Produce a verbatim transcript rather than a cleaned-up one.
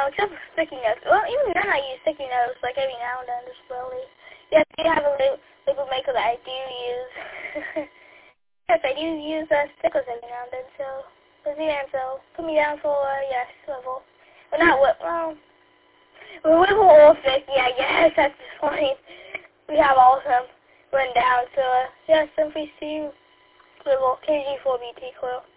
now, except for sticky notes. Well, even then I use sticky notes, like every now and then, just slowly. Yes, I do have a li liquid maker that I do use. Yes, I do use uh, stickers every now and then, so, let's see, and so, put me down for, uh, yes, level. Well, not what, well, well, level all fifty, I guess, at this point. We have all of them run down, so, uh, yes, simply see level K G four B T Clue.